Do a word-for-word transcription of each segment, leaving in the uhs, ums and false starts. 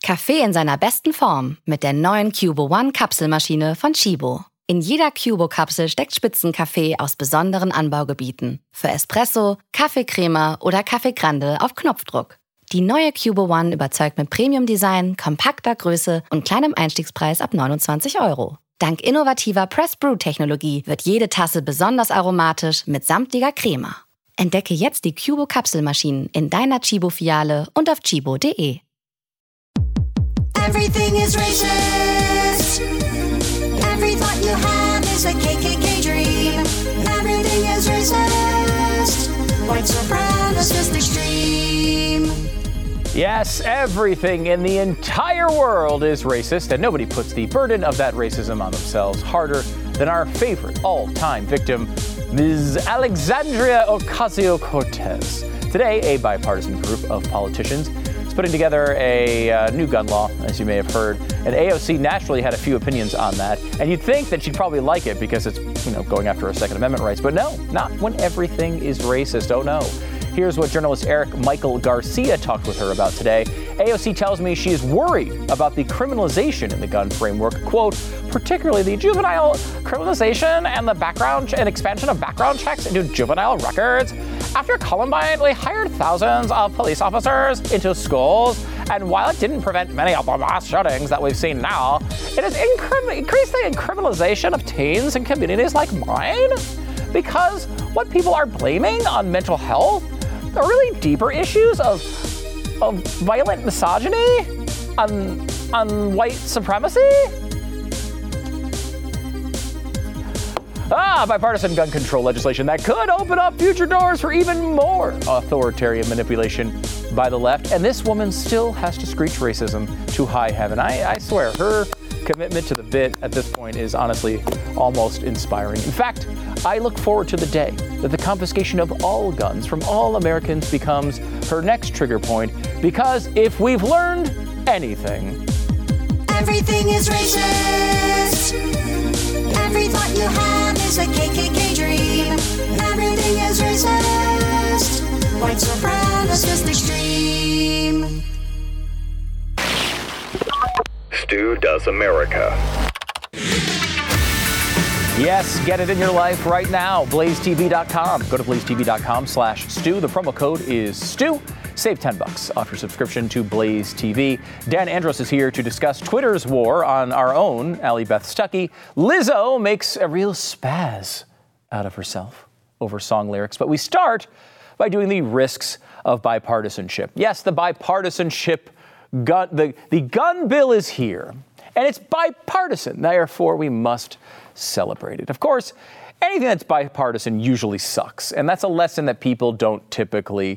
Kaffee in seiner besten Form mit der neuen Cubo One Kapselmaschine von Chibo. In jeder Cubo-Kapsel steckt Spitzenkaffee aus besonderen Anbaugebieten. Für Espresso, Kaffeecrema oder Kaffee Grande auf Knopfdruck. Die neue Cubo One überzeugt mit Premium-Design, kompakter Größe und kleinem Einstiegspreis ab neunundzwanzig Euro. Dank innovativer Press-Brew-Technologie wird jede Tasse besonders aromatisch mit samtlicher Crema. Entdecke jetzt die Cubo-Kapselmaschinen in deiner Chibo-Filiale und auf chibo punkt de. Everything is racist. Every thought you have is a K K K dream. Everything is racist. White supremacist extreme. Yes, everything in the entire world is racist, and nobody puts the burden of that racism on themselves harder than our favorite all-time victim, Miz Alexandria Ocasio-Cortez. Today, a bipartisan group of politicians putting together a uh, new gun law, as you may have heard. And A O C naturally had a few opinions on that. And you'd think that she'd probably like it because it's, you know, going after her Second Amendment rights. But no, not when everything is racist. Oh, no. Here's what journalist Eric Michael Garcia talked with her about today. A O C tells me she is worried about the criminalization in the gun framework, quote, particularly the juvenile criminalization and the background and expansion of background checks into juvenile records. After Columbine, we hired thousands of police officers into schools, and while it didn't prevent many of the mass shootings that we've seen now, it has incre- increased the criminalization of teens in communities like mine. Because what people are blaming on mental health are really deeper issues of, of violent misogyny, on, on white supremacy. Ah, bipartisan gun control legislation that could open up future doors for even more authoritarian manipulation by the left. And this woman still has to screech racism to high heaven. I, I swear, her commitment to the bit at this point is honestly almost inspiring. In fact, I look forward to the day that the confiscation of all guns from all Americans becomes her next trigger point, because if we've learned anything, everything is racist. Every thought you have is a K K K dream. Everything is racist. White supremacist extreme. Stu Does America. Yes, get it in your life right now. blaze t v dot com. Go to blaze t v dot com slash Stu. The promo code is Stu. Save ten bucks off your subscription to Blaze T V. Dan Andros is here to discuss Twitter's war on our own Allie Beth Stuckey. Lizzo makes a real spaz out of herself over song lyrics. But we start by doing the risks of bipartisanship. Yes, the bipartisanship gun, the, the gun bill is here, and it's bipartisan. Therefore, we must celebrate it. Of course, anything that's bipartisan usually sucks, and that's a lesson that people don't typically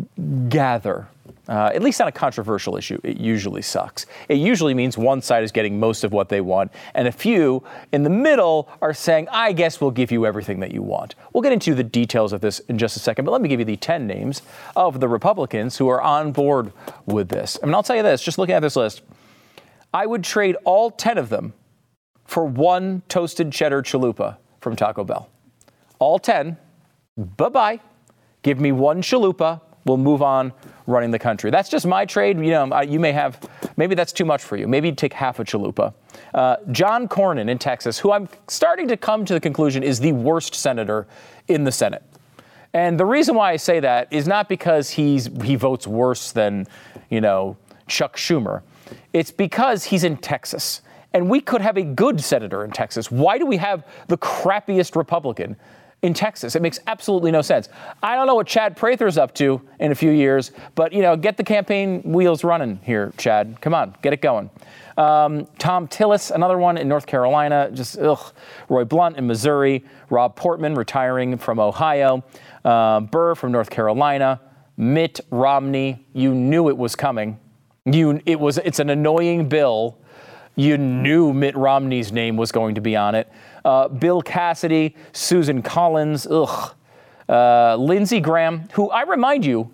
gather. Uh, at least on a controversial issue, it usually sucks. It usually means one side is getting most of what they want, and a few in the middle are saying, I guess we'll give you everything that you want. We'll get into the details of this in just a second, but let me give you the ten names of the Republicans who are on board with this. I mean, I'll tell you this, just looking at this list, I would trade all ten of them for one toasted cheddar chalupa from Taco Bell. All ten, bye-bye. Give me one chalupa. We'll move on running the country. That's just my trade. You know, you may have, maybe that's too much for you. Maybe take half a chalupa. Uh, John Cornyn in Texas, who I'm starting to come to the conclusion is the worst senator in the Senate. And the reason why I say that is not because he's he votes worse than, you know, Chuck Schumer. It's because he's in Texas. And we could have a good senator in Texas. Why do we have the crappiest Republican in Texas? It makes absolutely no sense. I don't know what Chad Prather's up to in a few years, but, you know, get the campaign wheels running here, Chad. Come on, get it going. Um, Tom Tillis, another one in North Carolina, just ugh. Roy Blunt in Missouri. Rob Portman retiring from Ohio. Uh, Burr from North Carolina. Mitt Romney. You knew it was coming. You, it was. It's an annoying bill. You knew Mitt Romney's name was going to be on it. Uh, Bill Cassidy, Susan Collins, ugh. Uh, Lindsey Graham, who I remind you,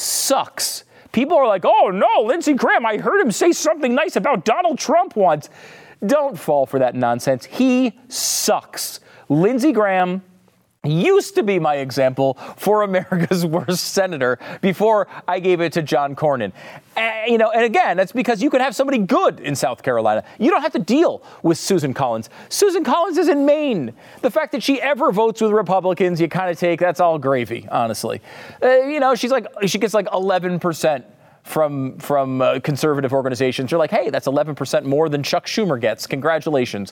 sucks. People are like, oh no, Lindsey Graham, I heard him say something nice about Donald Trump once. Don't fall for that nonsense. He sucks. Lindsey Graham used to be my example for America's worst senator before I gave it to John Cornyn. Uh, you know, and again, that's because you can have somebody good in South Carolina. You don't have to deal with Susan Collins. Susan Collins is in Maine. The fact that she ever votes with Republicans, you kind of take, that's all gravy, honestly. Uh, you know, she's like, she gets like eleven percent from from uh, conservative organizations. You're like, hey, that's eleven percent more than Chuck Schumer gets. Congratulations.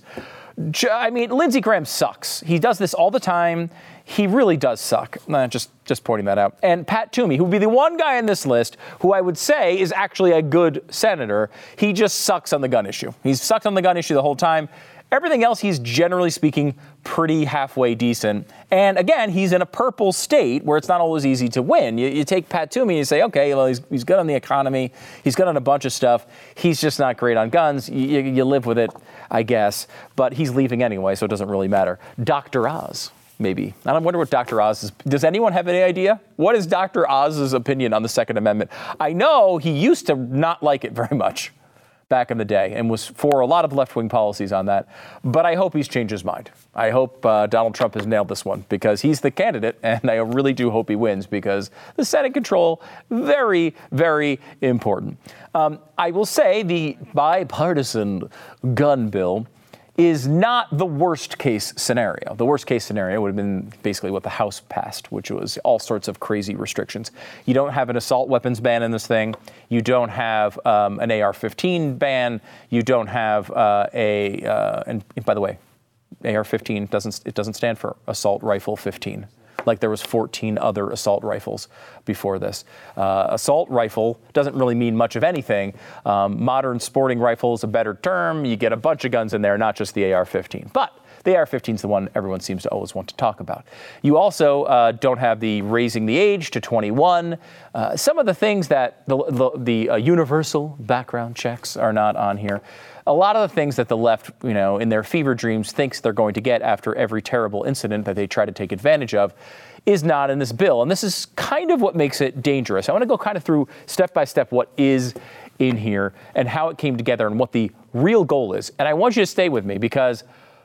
I mean, Lindsey Graham sucks. He does this all the time. He really does suck. Uh, just, just pointing that out. And Pat Toomey, who would be the one guy on this list who I would say is actually a good senator. He just sucks on the gun issue. He's sucked on the gun issue the whole time. Everything else, he's generally speaking pretty halfway decent. And again, he's in a purple state where it's not always easy to win. You, you take Pat Toomey and you say, okay, well, he's, he's good on the economy. He's good on a bunch of stuff. He's just not great on guns. You, you, you live with it, I guess. But he's leaving anyway, so it doesn't really matter. Doctor Oz, maybe. I don't wonder what Doctor Oz is. Does anyone have any idea? What is Doctor Oz's opinion on the Second Amendment? I know he used to not like it very much back in the day and was for a lot of left-wing policies on that. But I hope he's changed his mind. I hope uh, Donald Trump has nailed this one because he's the candidate, and I really do hope he wins because the Senate control, very, very important. Um, I will say the bipartisan gun bill is not the worst case scenario. The worst case scenario would have been basically what the House passed, which was all sorts of crazy restrictions. You don't have an assault weapons ban in this thing. You don't have um, an A R fifteen ban. You don't have uh, a, uh, and by the way, A R fifteen doesn't, it doesn't stand for assault rifle fifteen. Like there was fourteen other assault rifles before this. Uh, assault rifle doesn't really mean much of anything. Um, modern sporting rifle is a better term. You get a bunch of guns in there, not just the A R fifteen. But the A R fifteen is the one everyone seems to always want to talk about. You also uh, don't have the raising the age to twenty-one. Uh, some of the things that the, the, the uh, universal background checks are not on here. A lot of the things that the left, you know, in their fever dreams thinks they're going to get after every terrible incident that they try to take advantage of is not in this bill. And this is kind of what makes it dangerous. I want to go kind of through step by step what is in here and how it came together and what the real goal is. And I want you to stay with me because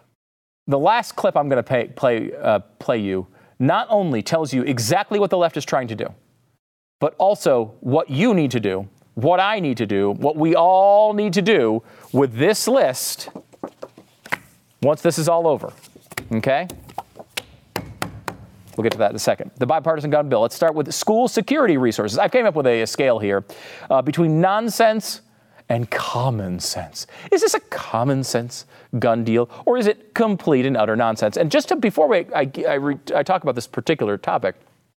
the last clip I'm going to pay, play, uh, play you not only tells you exactly what the left is trying to do, but also what you need to do, what I need to do, what we all need to do with this list once this is all over. Okay? We'll get to that in a second. The bipartisan gun bill. Let's start with school security resources. I came up with a, a scale here uh, between nonsense and common sense. Is this a common sense gun deal, or is it complete and utter nonsense? And just to, before we, I, I, re, I talk about this particular topic,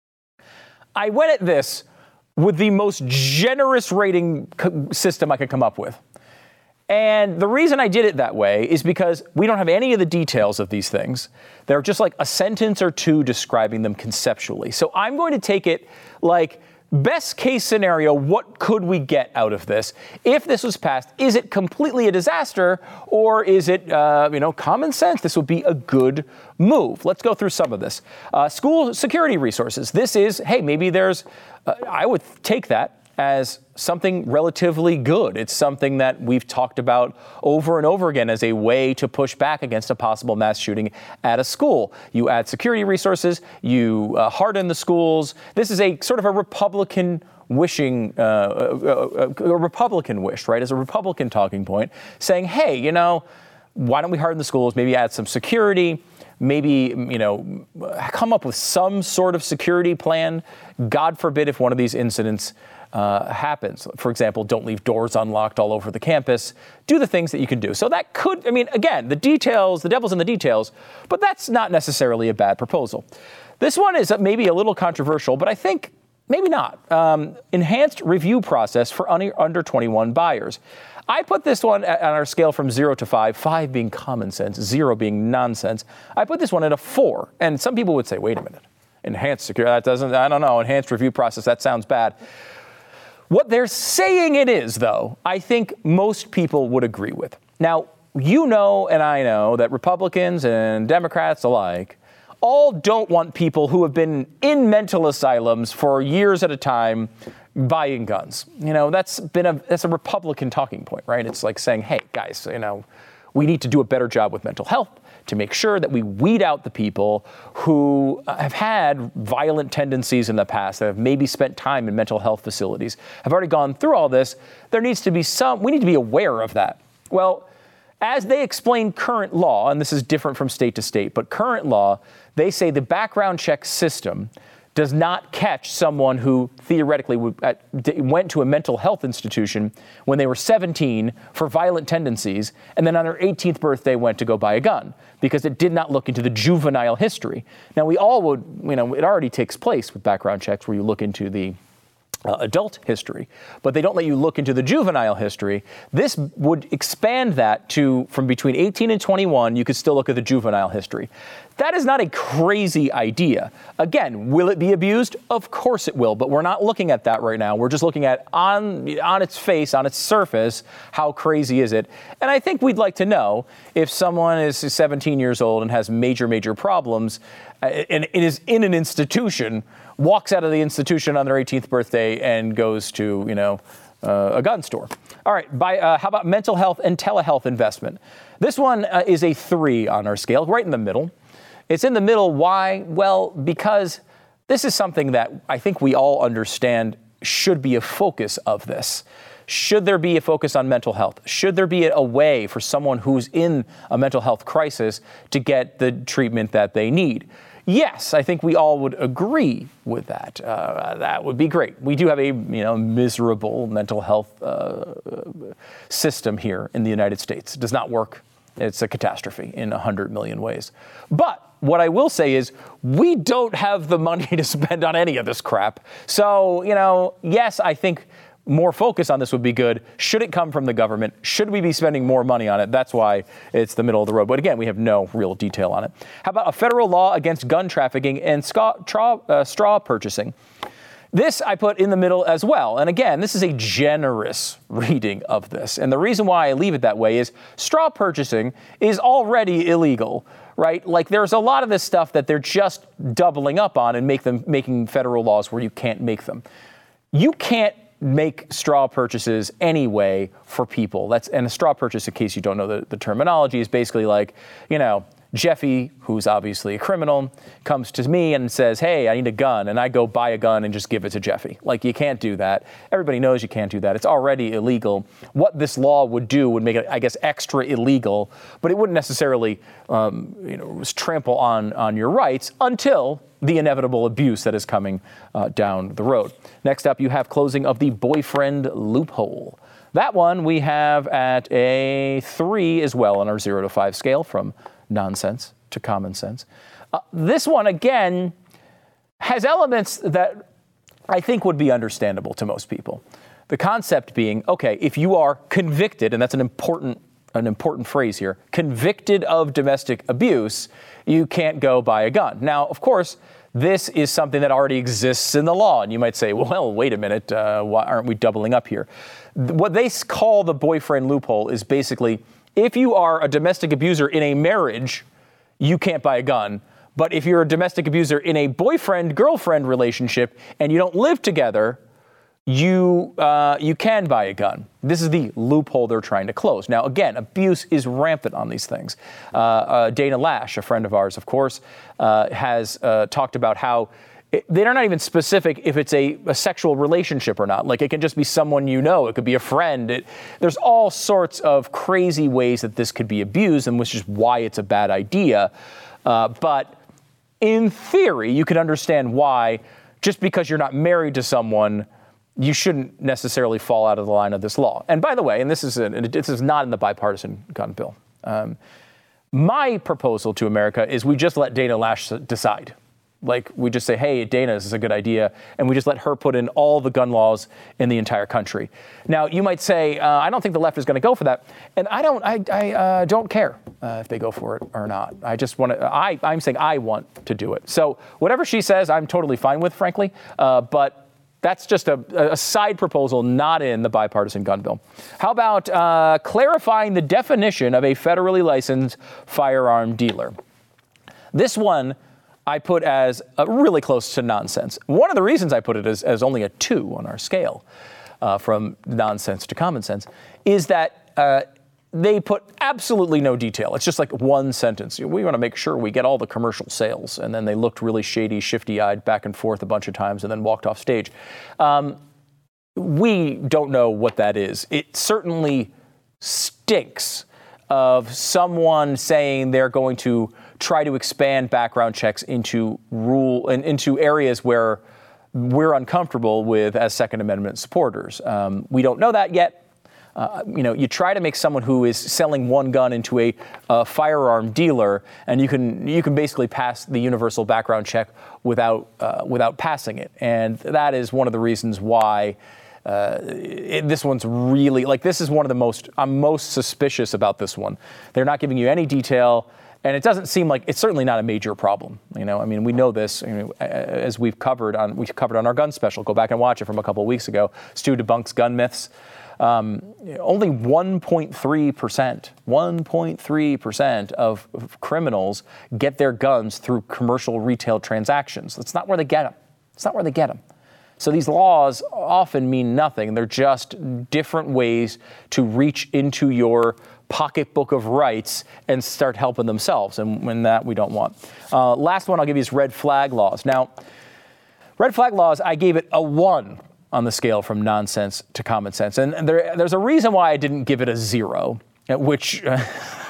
I went at this with the most generous rating co- system I could come up with. And the reason I did it that way is because we don't have any of the details of these things. They're just like a sentence or two describing them conceptually. So I'm going to take it like best case scenario, what could we get out of this? If this was passed, is it completely a disaster or is it, uh, you know, common sense? This would be a good move. Let's go through some of this. Uh, school security resources. This is, hey, maybe there's, uh, I would take that as something relatively good. It's something that we've talked about over and over again as a way to push back against a possible mass shooting at a school. You add security resources, you uh, harden the schools. This is a sort of a Republican wishing, uh, a, a, a Republican wish, right? As a Republican talking point, saying, hey, you know, why don't we harden the schools, maybe add some security, maybe, you know, come up with some sort of security plan. God forbid if one of these incidents Uh, happens. For example, don't leave doors unlocked all over the campus. Do the things that you can do. So that could, I mean, again, the details, the devil's in the details, but that's not necessarily a bad proposal. This one is maybe a little controversial, but I think maybe not. Um, enhanced review process for un- under twenty-one buyers. I put this one on our scale from zero to five, five being common sense, zero being nonsense. I put this one at a four. And some people would say, wait a minute, enhanced security, that doesn't, I don't know, enhanced review process, that sounds bad. What they're saying it is, though, I think most people would agree with. Now, you know and I know that Republicans and Democrats alike all don't want people who have been in mental asylums for years at a time buying guns. You know, that's been a that's a Republican talking point, right? It's like saying, hey, guys, you know, we need to do a better job with mental health to make sure that we weed out the people who have had violent tendencies in the past, that have maybe spent time in mental health facilities, have already gone through all this. There needs to be some, we need to be aware of that. Well, as they explain current law, and this is different from state to state, but current law, they say the background check system does not catch someone who theoretically would, uh, went to a mental health institution when they were seventeen for violent tendencies, and then on their eighteenth birthday went to go buy a gun, because it did not look into the juvenile history. Now, we all would, you know, it already takes place with background checks where you look into the Uh, adult history, but they don't let you look into the juvenile history. This would expand that to from between eighteen and twenty-one, you could still look at the juvenile history. That is not a crazy idea. Again, will it be abused? Of course it will, but we're not looking at that right now. We're just looking at on, on its face, on its surface, how crazy is it? And I think we'd like to know if someone is seventeen years old and has major, major problems uh, and is in an institution, walks out of the institution on their eighteenth birthday and goes to, you know, uh, a gun store. All right, by, uh, how about mental health and telehealth investment? This one uh, is a three on our scale, right in the middle. It's in the middle. Why? Well, because this is something that I think we all understand should be a focus of this. Should there be a focus on mental health? Should there be a way for someone who's in a mental health crisis to get the treatment that they need? Yes, I think we all would agree with that. Uh, that would be great. We do have a you know miserable mental health uh, system here in the United States. It does not work. It's a catastrophe in a hundred million ways. But what I will say is we don't have the money to spend on any of this crap. So, you know, yes, I think more focus on this would be good. Should it come from the government? Should we be spending more money on it? That's why it's the middle of the road. But again, we have no real detail on it. How about a federal law against gun trafficking and straw, uh, straw purchasing? This I put in the middle as well. And again, this is a generous reading of this. And the reason why I leave it that way is straw purchasing is already illegal, right? Like there's a lot of this stuff that they're just doubling up on and make them making federal laws where you can't make them. You can't make straw purchases anyway for people. That's and a straw purchase, in case you don't know the, the terminology, is basically like, you know, Jeffy, who's obviously a criminal, comes to me and says, hey, I need a gun. And I go buy a gun and just give it to Jeffy. Like, you can't do that. Everybody knows you can't do that. It's already illegal. What this law would do would make it, I guess, extra illegal, but it wouldn't necessarily, um, you know, trample on, on your rights until the inevitable abuse that is coming uh, down the road. Next up, you have closing of the boyfriend loophole. That one we have at a three as well on our zero to five scale, from nonsense to common sense. Uh, this one, again, has elements that I think would be understandable to most people. The concept being, okay, if you are convicted, and that's an important an important phrase here, convicted of domestic abuse, you can't go buy a gun. Now, of course, this is something that already exists in the law. And you might say, well, wait a minute, uh, why aren't we doubling up here? What they call the boyfriend loophole is basically, if you are a domestic abuser in a marriage, you can't buy a gun. But if you're a domestic abuser in a boyfriend-girlfriend relationship and you don't live together, you uh, you can buy a gun. This is the loophole they're trying to close. Now, again, abuse is rampant on these things. Uh, uh, Dana Lash, a friend of ours, of course, uh, has uh, talked about how it, they're not even specific if it's a, a sexual relationship or not. Like, it can just be someone you know. It could be a friend. It, there's all sorts of crazy ways that this could be abused, and which is why it's a bad idea. Uh, but in theory, you can understand why, just because you're not married to someone, you shouldn't necessarily fall out of the line of this law. And by the way, and this is, a, this is not in the bipartisan gun bill, um, my proposal to America is we just let Dana Lash decide. Like, we just say, hey, Dana, this is a good idea, and we just let her put in all the gun laws in the entire country. Now, you might say, uh, I don't think the left is going to go for that, and I don't, I, I uh, don't care uh, if they go for it or not. I just want to. I, I'm saying I want to do it. So whatever she says, I'm totally fine with, frankly. Uh, but that's just a, a side proposal, not in the bipartisan gun bill. How about uh, clarifying the definition of a federally licensed firearm dealer? This one I put as uh, really close to nonsense. One of the reasons I put it as, as only a two on our scale, uh, from nonsense to common sense, is that uh, they put absolutely no detail. It's just like one sentence. We want to make sure we get all the commercial sales. And then they looked really shady, shifty-eyed back and forth a bunch of times and then walked off stage. Um, we don't know what that is. It certainly stinks of someone saying they're going to try to expand background checks into rule and into areas where we're uncomfortable with as Second Amendment supporters. Um, we don't know that yet. Uh, you know, you try to make someone who is selling one gun into a uh, firearm dealer, and you can you can basically pass the universal background check without uh, without passing it, and that is one of the reasons why uh, it, this one's really like this is one of the most I'm most suspicious about this one. They're not giving you any detail. And it doesn't seem like it's certainly not a major problem. You know, I mean, we know this you know, as we've covered on we've covered on our gun special. Go back and watch it from a couple of weeks ago. Stu debunks gun myths. Um, only one point three percent, one point three percent of criminals get their guns through commercial retail transactions. That's not where they get them. It's not where they get them. So these laws often mean nothing. They're just different ways to reach into your pocketbook of rights and start helping themselves. And when that we don't want. Uh, last one I'll give you is red flag laws. Now, red flag laws, I gave it a one on the scale from nonsense to common sense. And there, there's a reason why I didn't give it a zero, which uh,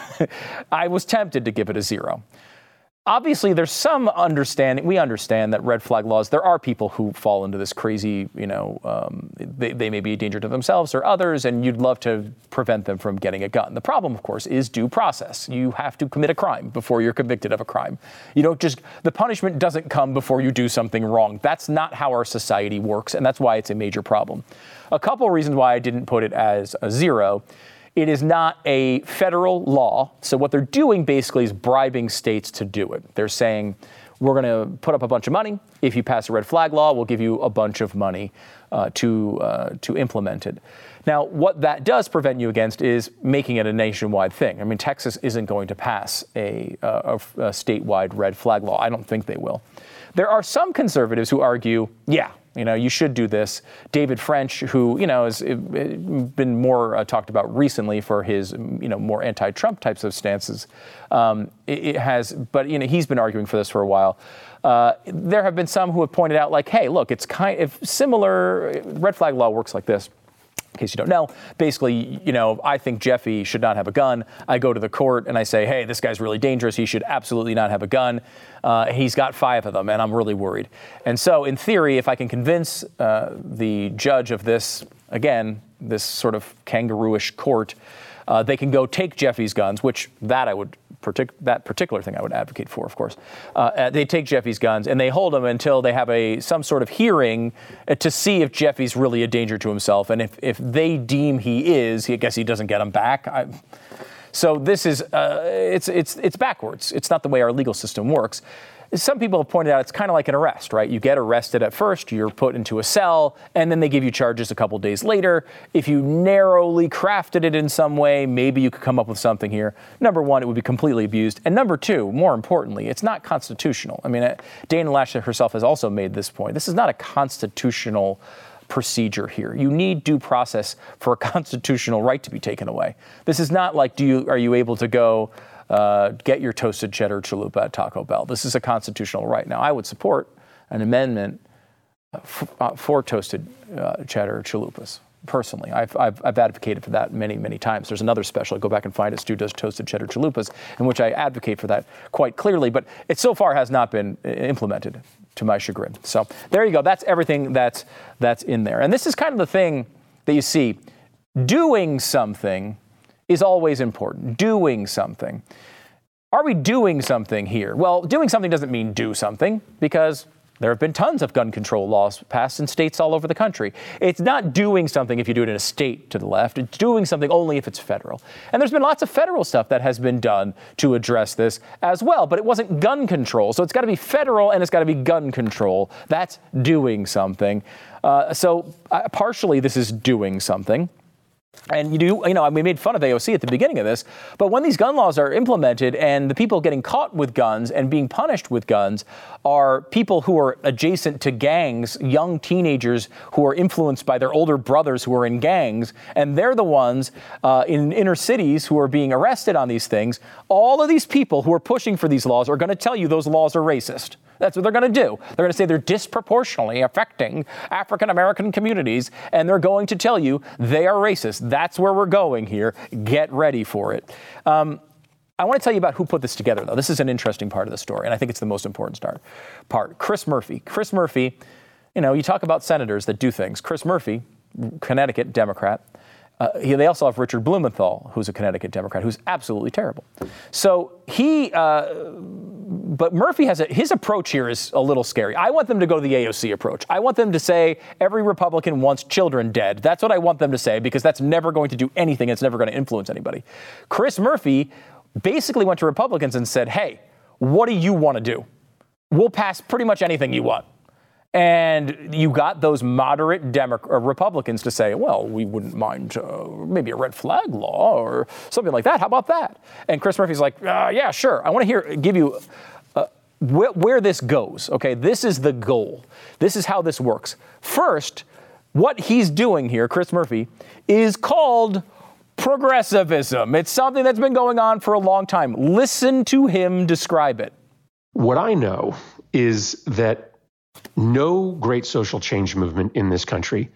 I was tempted to give it a zero. Obviously, there's some understanding. We understand that red flag laws, there are people who fall into this crazy, you know, um, they, they may be a danger to themselves or others, and you'd love to prevent them from getting a gun. The problem, of course, is due process. You have to commit a crime before you're convicted of a crime. You don't just, the punishment doesn't come before you do something wrong. That's not how our society works, and that's why it's a major problem. A couple of reasons why I didn't put it as a zero. It is not a federal law. So what they're doing basically is bribing states to do it. They're saying, we're going to put up a bunch of money. If you pass a red flag law, we'll give you a bunch of money uh, to uh, to implement it. Now, what that does prevent you against is making it a nationwide thing. I mean, Texas isn't going to pass a, a, a statewide red flag law. I don't think they will. There are some conservatives who argue, yeah, you know, you should do this. David French, who, you know, has been more uh, talked about recently for his, you know, more anti-Trump types of stances, um, it, it has, but, you know, he's been arguing for this for a while. Uh, there have been some who have pointed out, like, hey, look, it's kind of similar. Red flag law works like this. In case you don't know, basically, you know, I think Jeffy should not have a gun. I go to the court and I say, hey, this guy's really dangerous. He should absolutely not have a gun. Uh, he's got five of them, and I'm really worried. And so, in theory, if I can convince uh, the judge of this, again, this sort of kangaroo-ish court, uh, they can go take Jeffy's guns, which that I would Partic- that particular thing I would advocate for, of course. Uh, they take Jeffy's guns and they hold him until they have a some sort of hearing to see if Jeffy's really a danger to himself. And if, if they deem he is, I guess he doesn't get them back. I, so this is, uh, it's, it's, it's backwards. It's not the way our legal system works. Some people have pointed out it's kind of like an arrest, right? You get arrested at first, you're put into a cell, and then they give you charges a couple days later. If you narrowly crafted it in some way, maybe you could come up with something here. Number one, it would be completely abused. And number two, more importantly, it's not constitutional. I mean, Dana Loesch herself has also made this point. This is not a constitutional procedure here. You need due process for a constitutional right to be taken away. This is not like, do you are you able to go Uh, get your toasted cheddar chalupa at Taco Bell. This is a constitutional right. Now, I would support an amendment f- uh, for toasted uh, cheddar chalupas. Personally, I've, I've, I've advocated for that many, many times. There's another special. Go back and find it. Stu does toasted cheddar chalupas, in which I advocate for that quite clearly. But it so far has not been implemented, to my chagrin. So there you go. That's everything that's that's in there. And this is kind of the thing that you see. Doing something is always important. Doing something. Are we doing something here? Well, doing something doesn't mean do something, because there have been tons of gun control laws passed in states all over the country. It's not doing something if you do it in a state to the left. It's doing something only if it's federal. And there's been lots of federal stuff that has been done to address this as well, but it wasn't gun control. So it's got to be federal and it's got to be gun control. That's doing something. Uh, so uh, partially this is doing something. And you do, you know, we made fun of A O C at the beginning of this, but when these gun laws are implemented and the people getting caught with guns and being punished with guns are people who are adjacent to gangs, young teenagers who are influenced by their older brothers who are in gangs, and they're the ones uh, in inner cities who are being arrested on these things, all of these people who are pushing for these laws are going to tell you those laws are racist. That's what they're going to do. They're going to say they're disproportionately affecting African-American communities, and they're going to tell you they are racist. That's where we're going here. Get ready for it. Um, I want to tell you about who put this together, though. This is an interesting part of the story, and I think it's the most important start part. Chris Murphy. Chris Murphy, you know, you talk about senators that do things. Chris Murphy, Connecticut Democrat. Uh, he, they also have Richard Blumenthal, who's a Connecticut Democrat, who's absolutely terrible. So he, uh, but Murphy has a, his approach here is a little scary. I want them to go the A O C approach. I want them to say every Republican wants children dead. That's what I want them to say, because that's never going to do anything. It's never going to influence anybody. Chris Murphy basically went to Republicans and said, hey, what do you want to do? We'll pass pretty much anything you want. And you got those moderate Demo- uh, Republicans to say, well, we wouldn't mind uh, maybe a red flag law or something like that. How about that? And Chris Murphy's like, uh, yeah, sure. I want to hear, give you uh, wh- where this goes. Okay, this is the goal. This is how this works. First, what he's doing here, Chris Murphy, is called progressivism. It's something that's been going on for a long time. Listen to him describe it. What I know is that no great social change movement in this country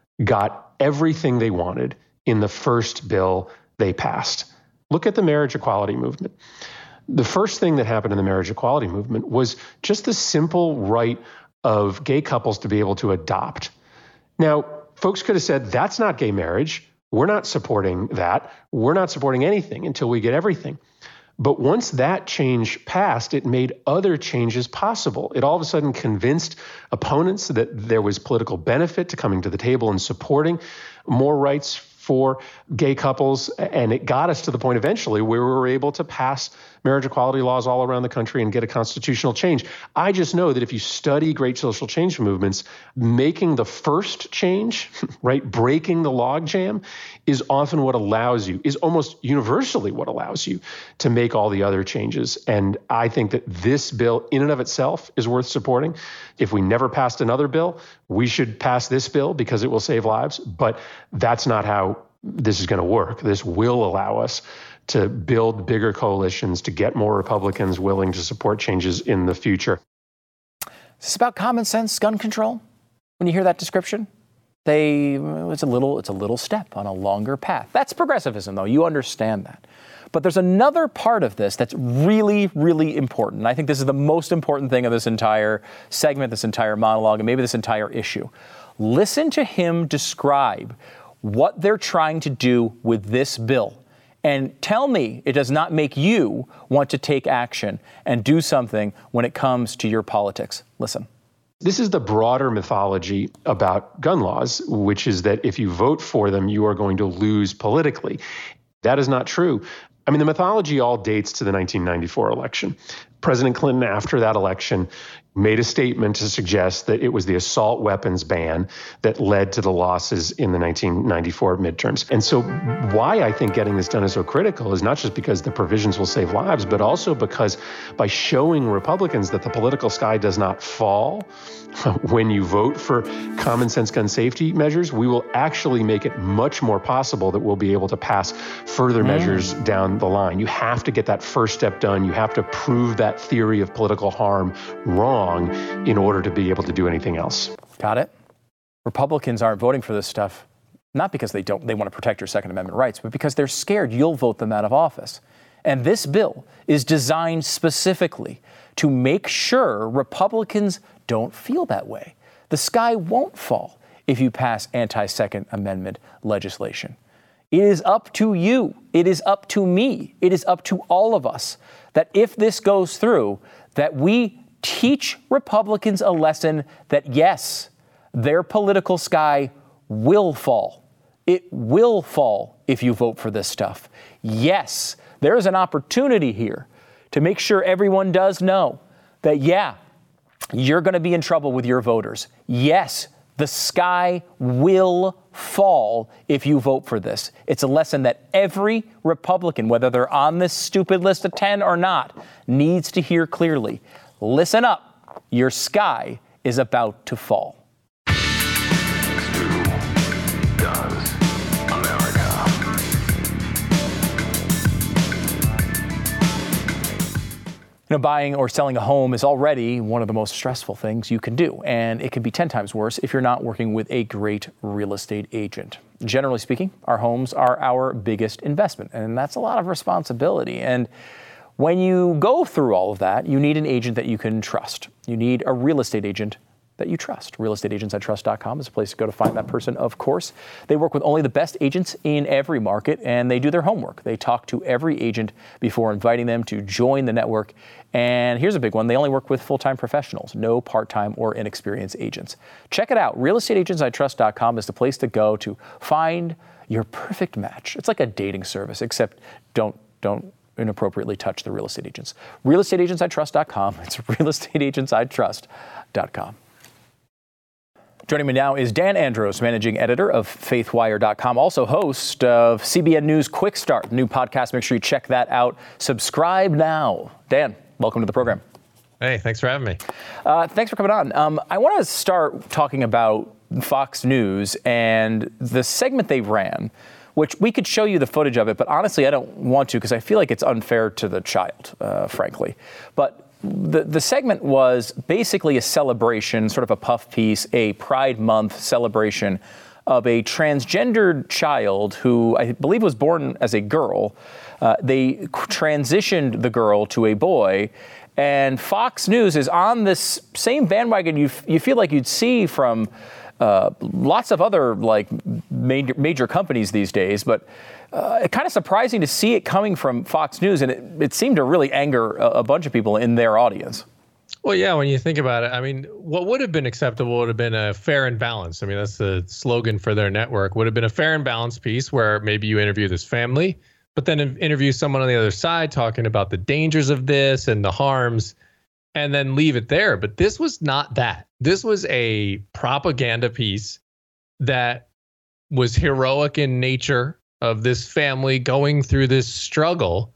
got everything they wanted in the first bill they passed. Look at the marriage equality movement. The first thing that happened in the marriage equality movement was just the simple right of gay couples to be able to adopt. Now, folks could have said, that's not gay marriage. We're not supporting that. We're not supporting anything until we get everything. But once that change passed, it made other changes possible. It all of a sudden convinced opponents that there was political benefit to coming to the table and supporting more rights for gay couples. And it got us to the point eventually where we were able to pass marriage equality laws all around the country and get a constitutional change. I just know that if you study great social change movements, making the first change, right, breaking the logjam is often what allows you, is almost universally what allows you to make all the other changes. And I think that this bill in and of itself is worth supporting. If we never passed another bill, we should pass this bill because it will save lives. But that's not how this is going to work. This will allow us to build bigger coalitions, to get more Republicans willing to support changes in the future. Is this about common sense gun control? When you hear that description, they it's a little it's a little step on a longer path. That's progressivism, though. You understand that. But there's another part of this that's really, really important. And I think this is the most important thing of this entire segment, this entire monologue, and maybe this entire issue. Listen to him describe what they're trying to do with this bill. And tell me it does not make you want to take action and do something when it comes to your politics. Listen. This is the broader mythology about gun laws, which is that if you vote for them, you are going to lose politically. That is not true. I mean, the mythology all dates to the nineteen ninety-four election. President Clinton, after that election, made a statement to suggest that it was the assault weapons ban that led to the losses in the nineteen ninety-four midterms. And so why I think getting this done is so critical is not just because the provisions will save lives, but also because by showing Republicans that the political sky does not fall when you vote for common sense gun safety measures, we will actually make it much more possible that we'll be able to pass further mm. measures down the line. You have to get that first step done. You have to prove that theory of political harm wrong in order to be able to do anything else. Got it. Republicans aren't voting for this stuff, not because they don't, they want to protect your Second Amendment rights, but because they're scared you'll vote them out of office. And this bill is designed specifically to make sure Republicans don't feel that way. The sky won't fall if you pass anti-Second Amendment legislation. It is up to you. It is up to me. It is up to all of us that if this goes through, that we teach Republicans a lesson that, yes, their political sky will fall. It will fall if you vote for this stuff. Yes, there is an opportunity here to make sure everyone does know that, yeah, you're going to be in trouble with your voters. Yes, The sky will fall if you vote for this. It's a lesson that every Republican, whether they're on this stupid list of ten or not, needs to hear clearly. Listen up. Your sky is about to fall. Stu does America. You know, buying or selling a home is already one of the most stressful things you can do, and it can be ten times worse if you're not working with a great real estate agent. Generally speaking, our homes are our biggest investment, and that's a lot of responsibility. And when you go through all of that, you need an agent that you can trust. You need a real estate agent that you trust. real estate agents I trust dot com is a place to go to find that person, of course. They work with only the best agents in every market, and they do their homework. They talk to every agent before inviting them to join the network. And here's a big one. They only work with full-time professionals, no part-time or inexperienced agents. Check it out. real estate agents I trust dot com is the place to go to find your perfect match. It's like a dating service, except don't, don't, inappropriately touch the real estate agents. real estate agents I trust dot com. It's real estate agents I trust dot com. Joining me now is Dan Andros, managing editor of faith wire dot com, also host of C B N News Quick Start, new podcast. Make sure you check that out. Subscribe now. Dan, welcome to the program. Hey, thanks for having me. Uh, thanks for coming on. Um, I want to start talking about Fox News and the segment they ran, which we could show you the footage of it, but honestly, I don't want to because I feel like it's unfair to the child, uh, frankly. But the, the segment was basically a celebration, sort of a puff piece, a Pride Month celebration of a transgendered child who I believe was born as a girl. Uh, they transitioned the girl to a boy. And Fox News is on this same bandwagon you, f- you feel like you'd see from Uh, lots of other like major, major companies these days, but uh, it's kind of surprising to see it coming from Fox News, and it, it seemed to really anger a, a bunch of people in their audience. Well, yeah, when you think about it, I mean, what would have been acceptable would have been a fair and balanced. I mean, that's the slogan for their network. Would have been a fair and balanced piece where maybe you interview this family, but then interview someone on the other side talking about the dangers of this and the harms, and then leave it there. But this was not that. This was a propaganda piece that was heroic in nature of this family going through this struggle.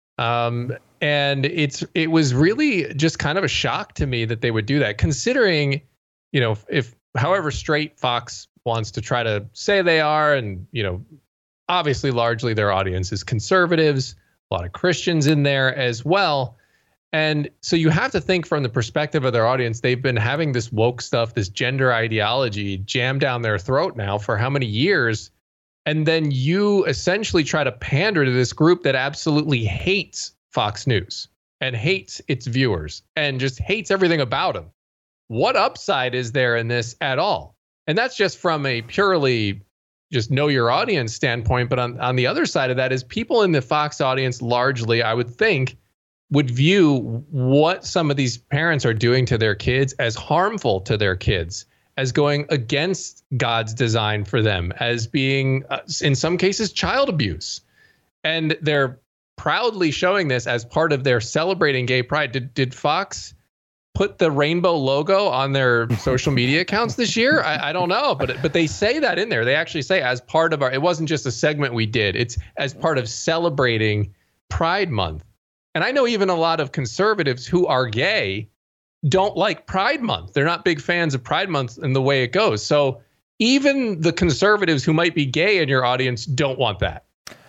Um, and it's it was really just kind of a shock to me that they would do that, considering, you know, if however straight Fox wants to try to say they are, and, you know, obviously largely their audience is conservatives, a lot of Christians in there as well. And so you have to think from the perspective of their audience, they've been having this woke stuff, this gender ideology jammed down their throat now for how many years? And then you essentially try to pander to this group that absolutely hates Fox News and hates its viewers and just hates everything about them. What upside is there in this at all? And that's just from a purely just know your audience standpoint. But on, on the other side of that is people in the Fox audience largely, I would think, would view what some of these parents are doing to their kids as harmful to their kids, as going against God's design for them, as being, uh, in some cases, child abuse. And they're proudly showing this as part of their celebrating gay pride. Did, did Fox put the rainbow logo on their social media accounts this year? I, I don't know, but but they say that in there. They actually say as part of our, it wasn't just a segment we did, it's as part of celebrating Pride Month. And I know even a lot of conservatives who are gay don't like Pride Month. They're not big fans of Pride Month and the way it goes. So even the conservatives who might be gay in your audience don't want that.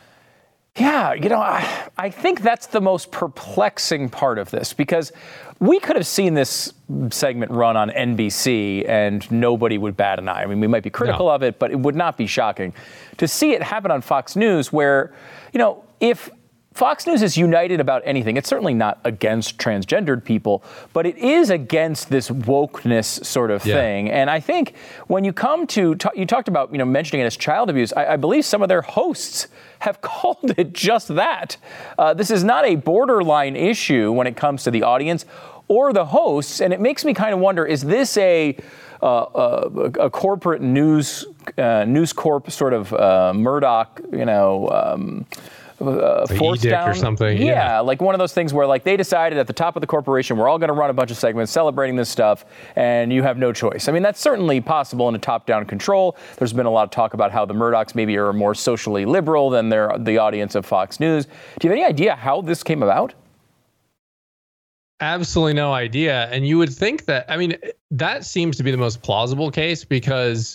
Yeah, you know, I, I think that's the most perplexing part of this, because we could have seen this segment run on N B C and nobody would bat an eye. I mean, we might be critical No. of it, but it would not be shocking to see it happen on Fox News, where, you know, if Fox News is united about anything, it's certainly not against transgendered people, but it is against this wokeness sort of Yeah. thing. And I think when you come to, t- you talked about, you know, mentioning it as child abuse, I, I believe some of their hosts have called it just that. Uh, this is not a borderline issue when it comes to the audience or the hosts, and it makes me kind of wonder, is this a Uh, a, a corporate news, uh, News Corp sort of uh, Murdoch, you know, um, uh, forced down or something. Yeah, yeah, like one of those things where like they decided at the top of the corporation, we're all going to run a bunch of segments celebrating this stuff, and you have no choice. I mean, that's certainly possible in a top-down control. There's been a lot of talk about how the Murdochs maybe are more socially liberal than their the audience of Fox News. Do you have any idea how this came about? Absolutely no idea. And you would think that, I mean, that seems to be the most plausible case, because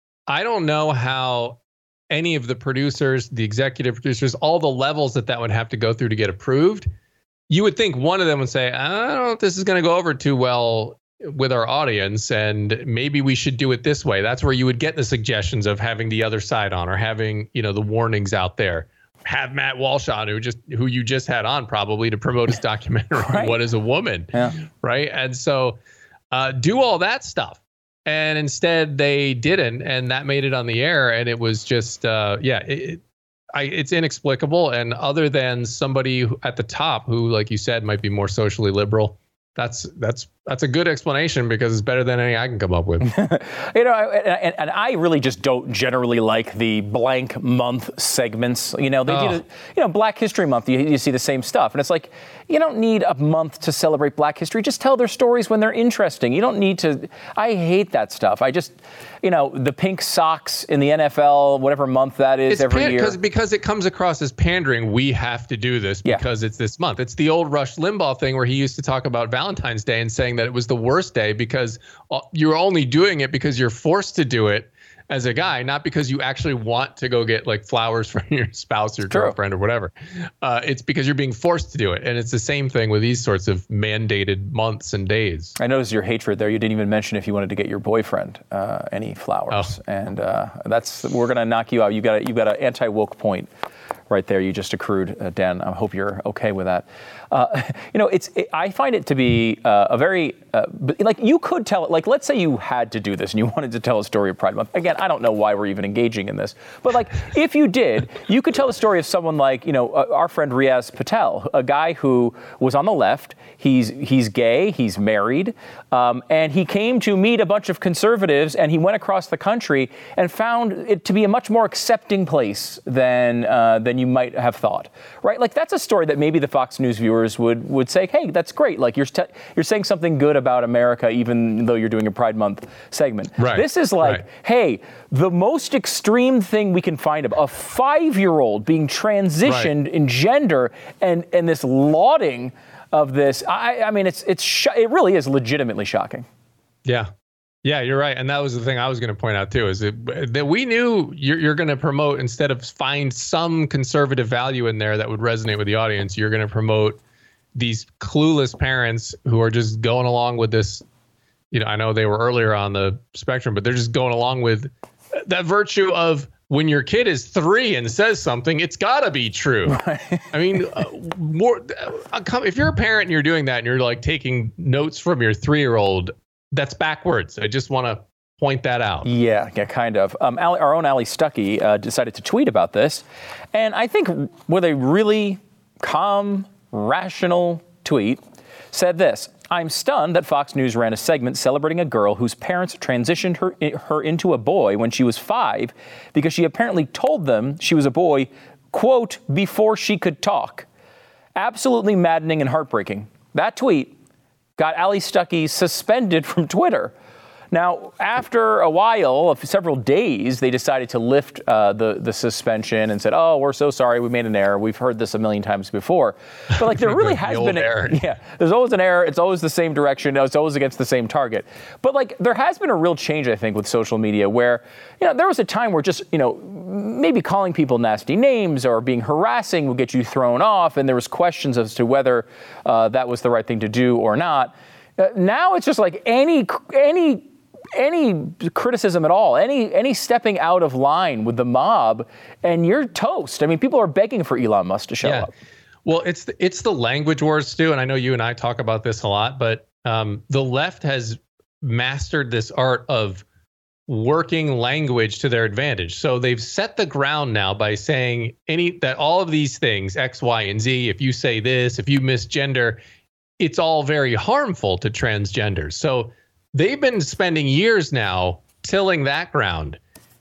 I don't know how any of the producers, the executive producers, all the levels that that would have to go through to get approved. You would think one of them would say, I don't know if this is going to go over too well with our audience, and maybe we should do it this way. That's where you would get the suggestions of having the other side on, or having, you know, the warnings out there. Have Matt Walsh on, who just who you just had on probably to promote his documentary, right. What is a Woman? Yeah. Right. And so uh, do all that stuff. And instead they didn't. And that made it on the air. And it was just, uh, yeah, it, I, it's inexplicable. And other than somebody who, at the top who, like you said, might be more socially liberal, That's that's that's a good explanation, because it's better than any I can come up with. you know, and, and I really just don't generally like the blank month segments. You know, they oh. do, the, you know, Black History Month. You, you see the same stuff, and it's like you don't need a month to celebrate Black history. Just tell their stories when they're interesting. You don't need to. I hate that stuff. I just, you know, the pink socks in the N F L, whatever month that is, it's every pan- year. Because because it comes across as pandering. We have to do this because yeah. it's this month. It's the old Rush Limbaugh thing where he used to talk about Valentine's Day and saying that it was the worst day because you're only doing it because you're forced to do it as a guy, not because you actually want to go get like flowers for your spouse or girlfriend or whatever. Uh, it's because you're being forced to do it. And it's the same thing with these sorts of mandated months and days. I noticed your hatred there. You didn't even mention if you wanted to get your boyfriend uh, any flowers. Oh. And uh, that's, we're going to knock you out. You got a, you got an anti-woke point right there you just accrued, uh, Dan. I hope you're okay with that. Uh, you know, it's. It, I find it to be uh, a very uh, like you could tell it. Like, let's say you had to do this and you wanted to tell a story of Pride Month. Again, I don't know why we're even engaging in this, but like if you did, you could tell the story of someone like you know uh, our friend Riaz Patel, a guy who was on the left. He's he's gay. He's married, um, and he came to meet a bunch of conservatives, and he went across the country and found it to be a much more accepting place than uh, than you might have thought. Right? Like that's a story that maybe the Fox News viewers would would say, hey, that's great. Like you're te- you're saying something good about America, even though you're doing a Pride Month segment. Right. This is like, right. hey, the most extreme thing we can find of a five-year-old being transitioned right. in gender, and and this lauding of this. I, I mean, it's it's sh- it really is legitimately shocking. Yeah. Yeah, you're right. And that was the thing I was going to point out, too, is that, that we knew you're, you're going to promote, instead of find some conservative value in there that would resonate with the audience, you're going to promote these clueless parents who are just going along with this. You know, I know they were earlier on the spectrum, but they're just going along with that virtue of when your kid is three and says something, it's got to be true. Right. I mean, uh, more, uh, if you're a parent and you're doing that and you're like taking notes from your three-year-old, that's backwards. I just want to point that out. Yeah, yeah, kind of. Um, Ali, our own Ali Stuckey uh, decided to tweet about this. And I think with a really calm, rational tweet, said this: I'm stunned that Fox News ran a segment celebrating a girl whose parents transitioned her, her into a boy when she was five because she apparently told them she was a boy, quote, before she could talk. Absolutely maddening and heartbreaking. That tweet got Ali Stuckey suspended from Twitter. Now, after a while, of several days, they decided to lift uh, the the suspension and said, "Oh, we're so sorry, we made an error. We've heard this a million times before." But like, there really has the been, error. A, yeah, there's always an error. It's always the same direction. It's always against the same target. But like, there has been a real change, I think, with social media, where you know there was a time where just you know maybe calling people nasty names or being harassing would get you thrown off, and there was questions as to whether uh, that was the right thing to do or not. Uh, now it's just like any any. any criticism at all, any any stepping out of line with the mob, and you're toast. I mean, people are begging for Elon Musk to show yeah. up. Well, it's the, it's the language wars, Stu, and I know you and I talk about this a lot, but um, the left has mastered this art of working language to their advantage. So they've set the ground now by saying any that all of these things, X, Y, and Z, if you say this, if you misgender, it's all very harmful to transgenders. So they've been spending years now tilling that ground.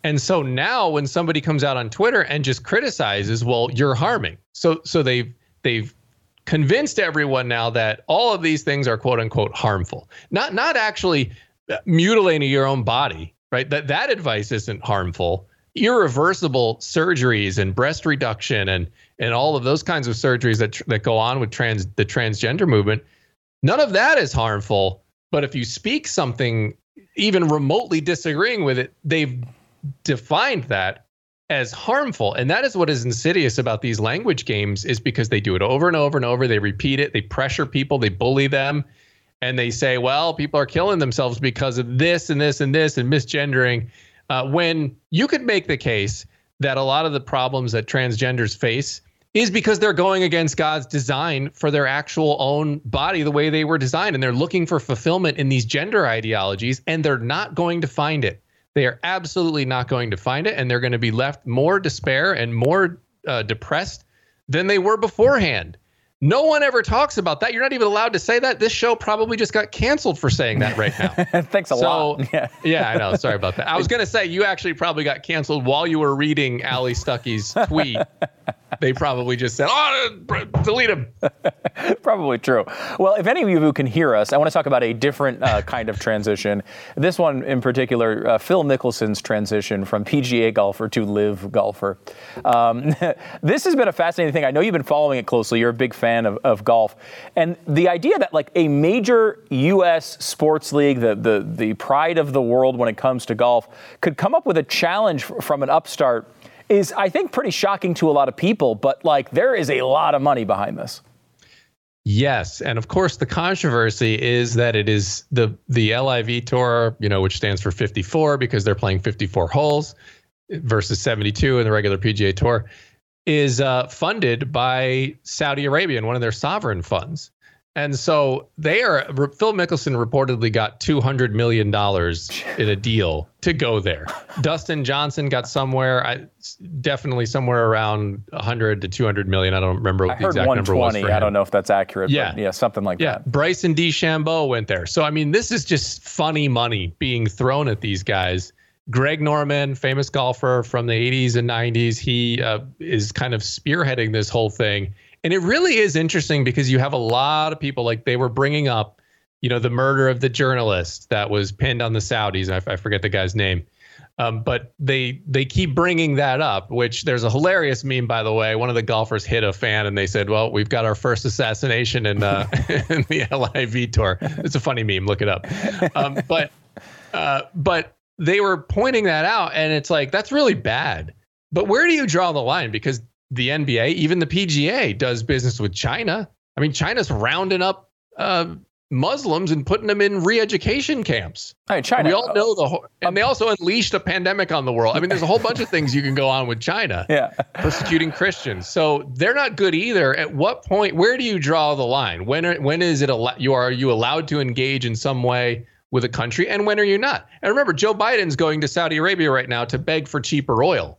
And so now when somebody comes out on Twitter and just criticizes, well, you're harming. So so they've they've convinced everyone now that all of these things are quote unquote harmful. Not not actually mutilating your own body, right? That that advice isn't harmful. Irreversible surgeries and breast reduction and and all of those kinds of surgeries that tr- that go on with trans the transgender movement, none of that is harmful. But if you speak something even remotely disagreeing with it, they've defined that as harmful. And that is what is insidious about these language games, is because they do it over and over and over. They repeat it. They pressure people. They bully them. And they say, well, people are killing themselves because of this and this and this and misgendering. Uh, when you could make the case that a lot of the problems that transgenders face is because they're going against God's design for their actual own body, the way they were designed. And they're looking for fulfillment in these gender ideologies, and they're not going to find it. They are absolutely not going to find it, and they're going to be left more despair and more uh, depressed than they were beforehand. No one ever talks about that. You're not even allowed to say that. This show probably just got canceled for saying that right now. Thanks a so, lot. Yeah. yeah, I know. Sorry about that. I was going to say you actually probably got canceled while you were reading Ali Stuckey's tweet. They probably just said, oh, delete him. Probably true. Well, if any of you who can hear us, I want to talk about a different uh, kind of transition. This one in particular, uh, Phil Mickelson's transition from P G A golfer to live golfer. Um, this has been a fascinating thing. I know you've been following it closely. You're a big fan of, of golf. And the idea that like a major U S sports league, the, the, the pride of the world when it comes to golf, could come up with a challenge from an upstart is, I think, pretty shocking to a lot of people. But like, there is a lot of money behind this. Yes, and of course the controversy is that it is the the L I V Tour, you know, which stands for fifty-four because they're playing fifty-four holes versus seventy-two in the regular P G A Tour, is uh, funded by Saudi Arabia and one of their sovereign funds. And so they are, Phil Mickelson reportedly got two hundred million dollars in a deal to go there. Dustin Johnson got somewhere, I, definitely somewhere around one hundred to two hundred million. I don't remember what I the exact number was for him. I don't know if that's accurate, yeah. but yeah, something like yeah. that. Bryson DeChambeau went there. So, I mean, this is just funny money being thrown at these guys. Greg Norman, famous golfer from the eighties and nineties, he uh, is kind of spearheading this whole thing. And it really is interesting because you have a lot of people, like they were bringing up, you know, the murder of the journalist that was pinned on the Saudis. I, I forget the guy's name. Um, but they they keep bringing that up, which there's a hilarious meme, by the way. One of the golfers hit a fan and they said, well, we've got our first assassination in, uh, in the L I V Tour. It's a funny meme. Look it up. Um, but uh, but they were pointing that out, and it's like, that's really bad. But where do you draw the line? Because the N B A, even the P G A, does business with China. I mean, China's rounding up uh, Muslims and putting them in re-education camps. All right, China. We all know the whole, and they also unleashed a pandemic on the world. I mean, there's a whole bunch of things you can go on with China. Yeah. Persecuting Christians. So they're not good either. At what point, where do you draw the line? When are, when is it al- you are, are you allowed to engage in some way with a country, and when are you not? And remember, Joe Biden's going to Saudi Arabia right now to beg for cheaper oil.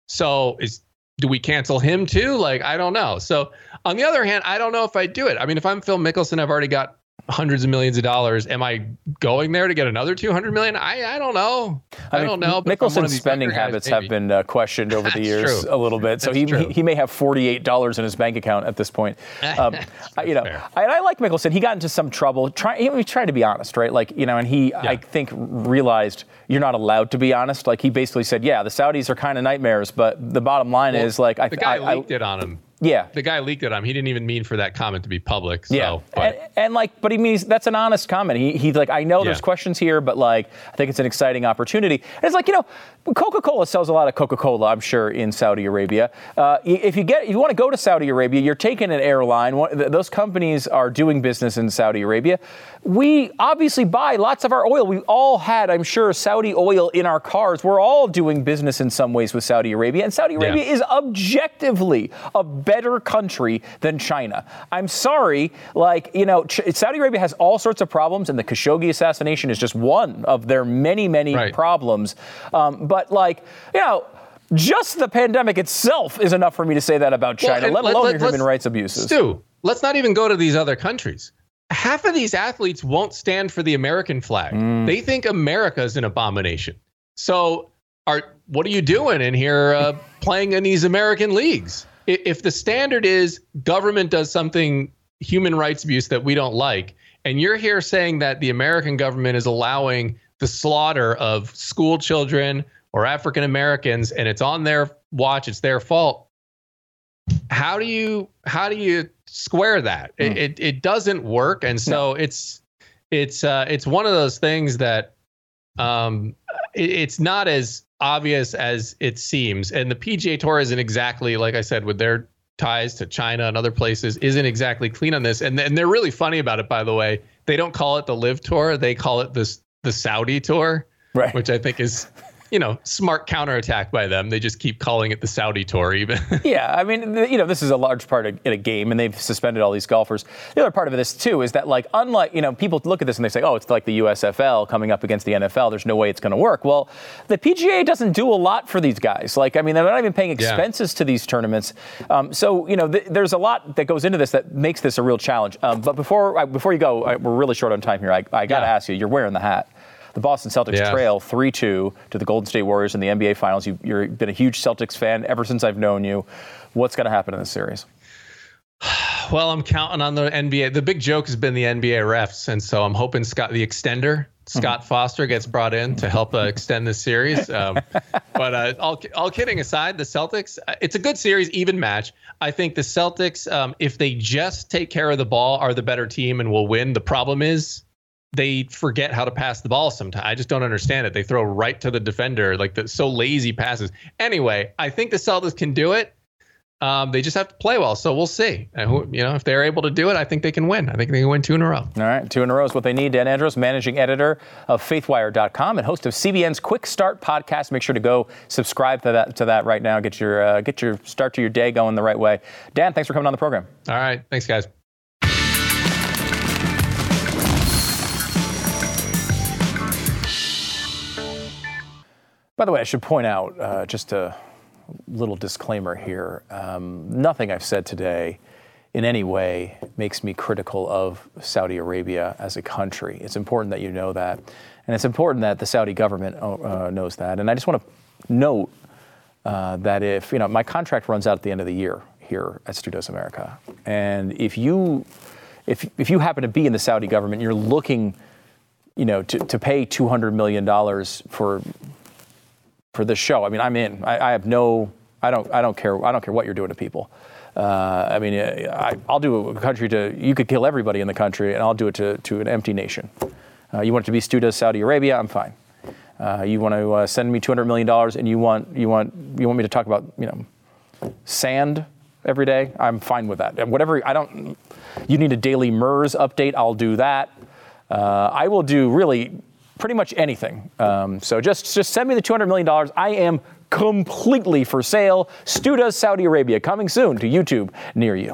So is do we cancel him too? Like, I don't know. So on the other hand, I don't know if I do it. I mean, if I'm Phil Mickelson, I've already got hundreds of millions of dollars. Am I going there to get another two hundred million? I, I don't know. I, I mean, don't know. Mickelson's spending habits guys, have been uh, questioned over the years true. a little bit. So he, he he may have forty-eight dollars in his bank account at this point. Um, I, you know, I, I like Mickelson. He got into some trouble. Try, he, he tried to be honest, right? Like, you know, and he, yeah. I think, realized you're not allowed to be honest. Like, he basically said, yeah, the Saudis are kind of nightmares, but the bottom line well, is, like, I the guy I, leaked I, it on him. Yeah. The guy leaked it on him. He didn't even mean for that comment to be public. So, yeah. But. And, and like, but he means that's an honest comment. He, he's like, I know there's yeah. questions here, but like, I think it's an exciting opportunity. And it's like, you know, Coca-Cola sells a lot of Coca-Cola, I'm sure, in Saudi Arabia. Uh, if you get, if you want to go to Saudi Arabia, you're taking an airline. One, those companies are doing business in Saudi Arabia. We obviously buy lots of our oil. We all had, I'm sure, Saudi oil in our cars. We're all doing business in some ways with Saudi Arabia. And Saudi Arabia yeah. is objectively a better country than China. I'm sorry, like, you know, Ch- Saudi Arabia has all sorts of problems, and the Khashoggi assassination is just one of their many, many right. problems. Um, but, like, you know, just the pandemic itself is enough for me to say that about China, well, let, let alone let, your human rights abuses. Stu, let's not even go to these other countries. Half of these athletes won't stand for the American flag. Mm. They think America is an abomination. So are what are you doing in here uh, playing in these American leagues? If the standard is government does something human rights abuse that we don't like, and you're here saying that the American government is allowing the slaughter of school children or African Americans, and it's on their watch, it's their fault. How do you how do you square that? Mm. It, it it doesn't work, and so no. it's it's uh, it's one of those things that um, it, it's not as obvious as it seems. And the P G A Tour isn't exactly, like I said, with their ties to China and other places, isn't exactly clean on this. And and they're really funny about it, by the way. They don't call it the Live Tour; they call it this the Saudi Tour, right? Which I think is, you know, smart counterattack by them. They just keep calling it the Saudi Tour even. Yeah, I mean, you know, this is a large part of in a game, and they've suspended all these golfers. The other part of this, too, is that, like, unlike, you know, people look at this and they say, oh, it's like the U S F L coming up against the N F L. There's no way it's going to work. Well, the P G A doesn't do a lot for these guys. Like, I mean, they're not even paying expenses yeah. to these tournaments. Um, so, you know, th- there's a lot that goes into this that makes this a real challenge. Um, but before before you go, I, we're really short on time here. I, I got to yeah. ask you, you're wearing the hat. The Boston Celtics yeah. trail three two to the Golden State Warriors in the N B A Finals. You, you've been a huge Celtics fan ever since I've known you. What's going to happen in this series? Well, I'm counting on the N B A. The big joke has been the N B A refs, and so I'm hoping Scott, the extender, Scott mm-hmm. Foster, gets brought in to help uh, extend this series. Um, but uh, all, all kidding aside, the Celtics, it's a good series, even match. I think the Celtics, um, if they just take care of the ball, are the better team and will win. The problem is, they forget how to pass the ball sometimes. I just don't understand it. They throw right to the defender, like the so lazy passes. Anyway, I think the Celtics can do it. Um, they just have to play well. So we'll see. And who, you know, if they're able to do it, I think they can win. I think they can win two in a row. All right, two in a row is what they need. Dan Andros, managing editor of Faithwire dot com and host of C B N's Quick Start podcast. Make sure to go subscribe to that to that right now. Get your uh, get your start to your day going the right way. Dan, thanks for coming on the program. All right, thanks, guys. By the way, I should point out, uh, just a little disclaimer here, um, nothing I've said today in any way makes me critical of Saudi Arabia as a country. It's important that you know that. And it's important that the Saudi government uh, knows that. And I just want to note uh, that if, you know, my contract runs out at the end of the year here at Stu Does America. And if you, if, if you happen to be in the Saudi government, you're looking, you know, to, to pay two hundred million dollars for for this show. I mean, I'm in. I, I have no. I don't. I don't care. I don't care what you're doing to people. Uh, I mean, I, I'll do a country to. You could kill everybody in the country, and I'll do it to, to an empty nation. Uh, you want it to be Stu Does Saudi Arabia? I'm fine. Uh, you want to uh, send me two hundred million dollars, and you want you want you want me to talk about you know sand every day? I'm fine with that. And whatever. I don't. You need a daily MERS update? I'll do that. Uh, I will do really. Pretty much anything. Um, so just, just send me the two hundred million dollars. I am completely for sale. Stu Does Saudi Arabia, coming soon to YouTube near you.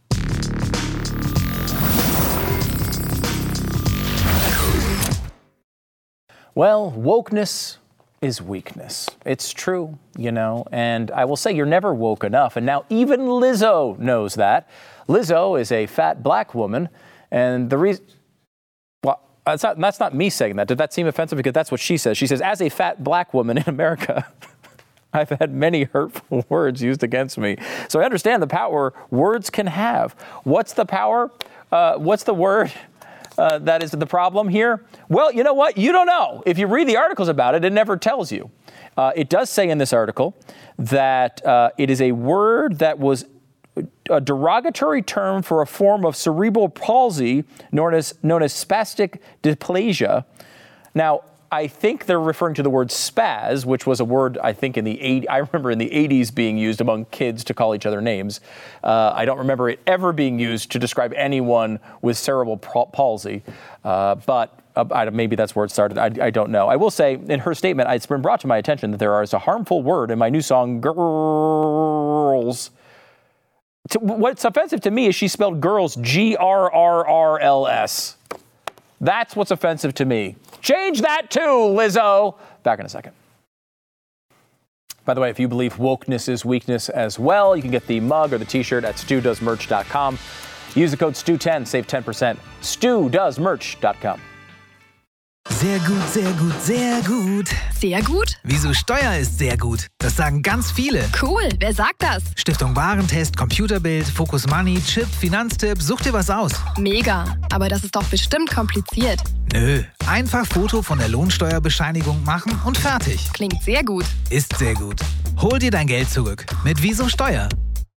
Well, wokeness is weakness. It's true, you know, and I will say you're never woke enough. And now even Lizzo knows that. Lizzo is a fat black woman, and the reason... That's not, that's not me saying that. Did that seem offensive? Because that's what she says. She says, as a fat black woman in America, I've had many hurtful words used against me. So I understand the power words can have. What's the power? Uh, what's the word uh, that is the problem here? Well, you know what? You don't know. If you read the articles about it, it never tells you. Uh, it does say in this article that uh, it is a word that was a derogatory term for a form of cerebral palsy known as known as spastic dysplasia. Now, I think they're referring to the word spaz, which was a word I think in the eighties, I remember in the eighties being used among kids to call each other names. Uh, I don't remember it ever being used to describe anyone with cerebral palsy, uh, but uh, I, maybe that's where it started. I, I don't know. I will say in her statement, it's been brought to my attention that there is a harmful word in my new song, Girls. To, what's offensive to me is she spelled girls G R R R L S. That's what's offensive to me. Change that too, Lizzo. Back in a second. By the way, if you believe wokeness is weakness as well, you can get the mug or the t-shirt at stu does merch dot com. Use the code Stu ten, save ten percent. stu does merch dot com. Sehr gut, sehr gut, sehr gut. Sehr gut? Wieso Steuer ist sehr gut? Das sagen ganz viele. Cool, wer sagt das? Stiftung Warentest, Computerbild, Focus Money, Chip, Finanztipp, such dir was aus. Mega, aber das ist doch bestimmt kompliziert. Nö, einfach Foto von der Lohnsteuerbescheinigung machen und fertig. Klingt sehr gut. Ist sehr gut. Hol dir dein Geld zurück mit Wieso Steuer.